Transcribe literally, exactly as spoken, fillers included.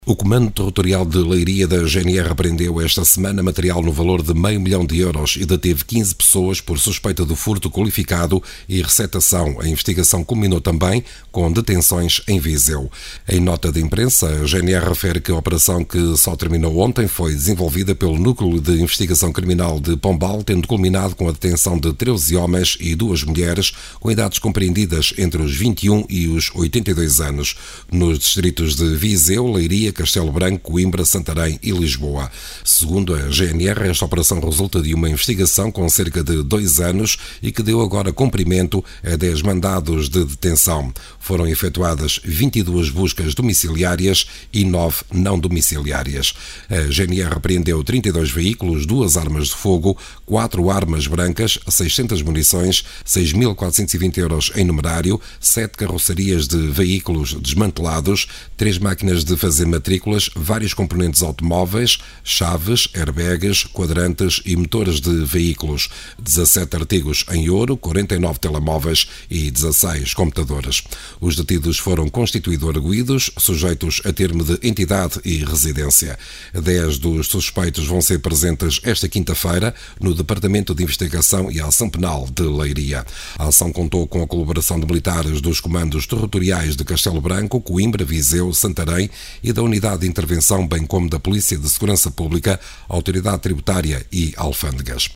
O Comando Territorial de Leiria da G N R apreendeu esta semana material no valor de meio milhão de euros e deteve quinze pessoas por suspeita de furto qualificado e receptação. A investigação culminou também com detenções em Viseu. Em nota de imprensa, a G N R refere que a operação, que só terminou ontem, foi desenvolvida pelo Núcleo de Investigação Criminal de Pombal, tendo culminado com a detenção de treze homens e duas mulheres com idades compreendidas entre os vinte e um e os oitenta e dois anos, nos distritos de Viseu, Leiria, Castelo Branco, Coimbra, Santarém e Lisboa. Segundo a G N R, esta operação resulta de uma investigação com cerca de dois anos e que deu agora cumprimento a dez mandados de detenção. Foram efetuadas vinte e duas buscas domiciliárias e nove não domiciliárias. A G N R apreendeu trinta e dois veículos, duas armas de fogo, quatro armas brancas, seiscentas munições, seis mil quatrocentos e vinte euros em numerário, sete carrocerias de veículos desmantelados, três máquinas de fazer matrículas, vários componentes automóveis, chaves, airbags, quadrantes e motores de veículos, dezassete artigos em ouro, quarenta e nove telemóveis e dezasseis computadores. Os detidos foram constituídos arguidos, sujeitos a termo de entidade e residência. Dez dos suspeitos vão ser presentes esta quinta-feira no Departamento de Investigação e Ação Penal de Leiria. A ação contou com a colaboração de militares dos comandos territoriais de Castelo Branco, Coimbra, Viseu, Santarém e da Unidade de Intervenção, bem como da Polícia de Segurança Pública, Autoridade Tributária e Alfândegas.